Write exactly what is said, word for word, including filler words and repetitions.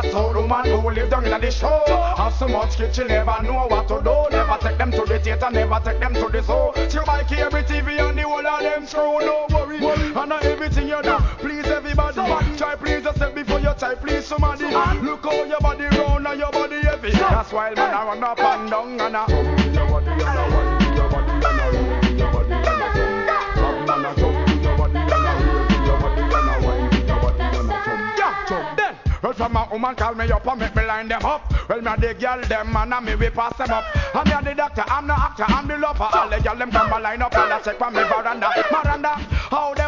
a soul woman who live down in the show. Have so much kids she never know what to do. Never take them to the theater, never take them to the zoo. She buy cable T V and the whole of them screw. No worry, and not everything you do. Please everybody, try please yourself before you try please somebody. Look how your body round and your body heavy. That's why man I run up and down and I jump your body and I wind your body and I roll your body and I jump. Jump man I jump your body and I roll your body and I wind your body and I jump. Yeah, jump then. Well, from a woman call me up and make me line them up. Well, me a the girl them and I me we pass them up. I'm me a the doctor, I'm the actor, I'm the lover. All the girl them come a line up and I check for me veranda. Miranda, how them